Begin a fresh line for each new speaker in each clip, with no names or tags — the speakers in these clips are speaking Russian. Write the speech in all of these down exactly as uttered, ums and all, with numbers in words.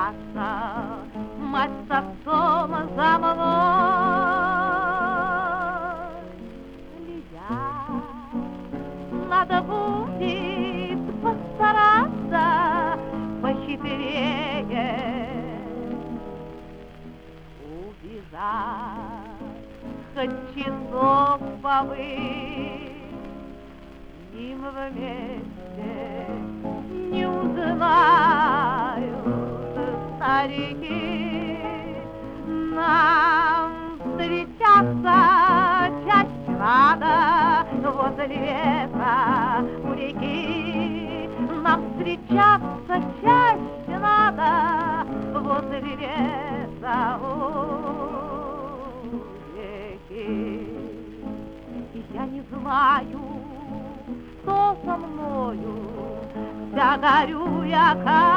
Маша, мать с отцом за мной следят. Надо будет постараться похитрее убежать, хоть часов побыть с ним вместе. Не узнают старики, нам встречаться чаще надо возле леса у реки. Нам встречаться чаще надо возле леса у реки. И я не знаю, что со мною, вся горю я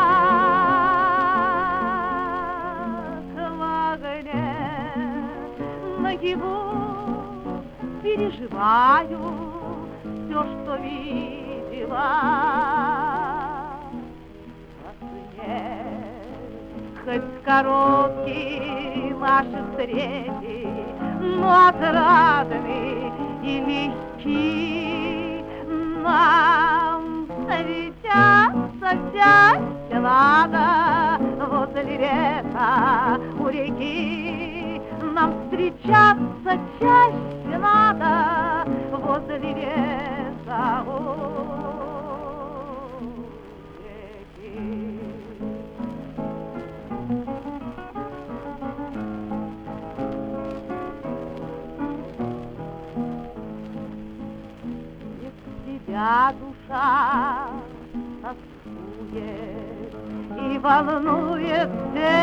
как в огне. Наяву переживаю все, что видела во сне. Хоть короткие наши встречи, но отрадны и легки. Нам встречаться чаще надо возле леса у реки. Нам встречаться чаще надо возле леса у реки. Тебя душа тоскует и волнует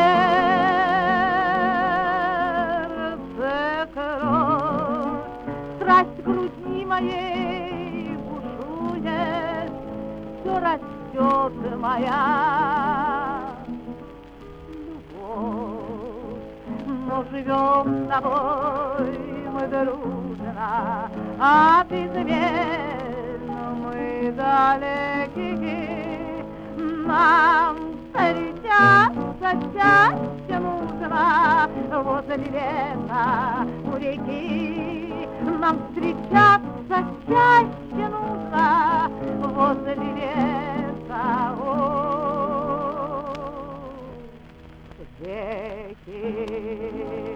сердце кровь. Страсть груди моей бушует, все растет моя любовь. Но живем с тобой мы дружно, а безмерно мы далеки. Нам встречаться чаще нужно возле леса у реки. Нам встречаться чаще нужно возле леса у реки.